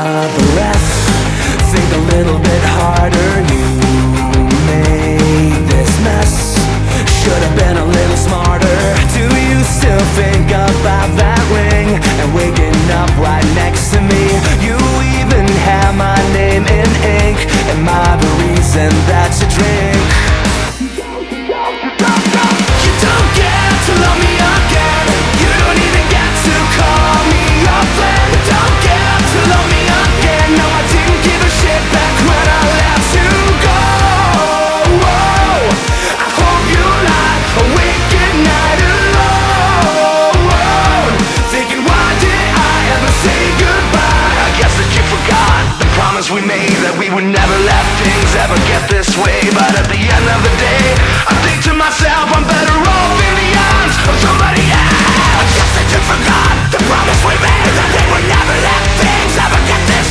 a breath. Think a little bit harder. You made this mess. Should've been a little smarter. Do you still think about that ring and waking up right next to me? You even have my name in ink. Am I the reason that you drink? You don't get to love me again. You don't even get to call me your friend. Don't get to love me again. No, I didn't give a shit back when I let you go. I hope you lie awake at night alone, thinking why did I ever say goodbye? I guess that you forgot the promise we made, that we would never let things ever get this way. But at the end of the day, I think to myself, I'm better off in the arms of somebody else. I guess that you forgot the promise we made, that we would never let things ever get this